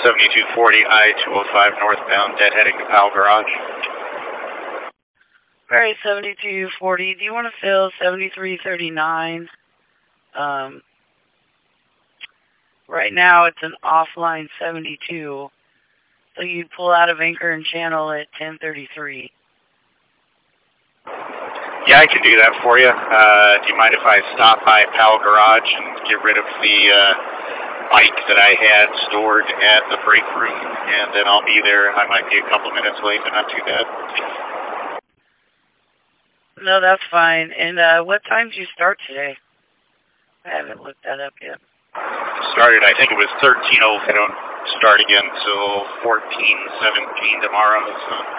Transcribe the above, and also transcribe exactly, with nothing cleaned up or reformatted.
seventy-two forty I two oh five northbound, deadheading to Powell Garage. Alright, seventy-two forty, do you want to fill seventy-three thirty-nine? Um, right now it's an offline seventy-two, so you pull out of anchor and channel at ten thirty-three. Yeah, I can do that for you. Uh, do you mind if I stop by Powell Garage and get rid of the uh, bike that I had stored at the break room, and then I'll be there. I might be a couple minutes late, but not too bad. No, that's fine. And uh, what time did you start today? I haven't looked that up yet. Started, I think it was thirteen oh. I don't start again until fourteen seventeen tomorrow. So.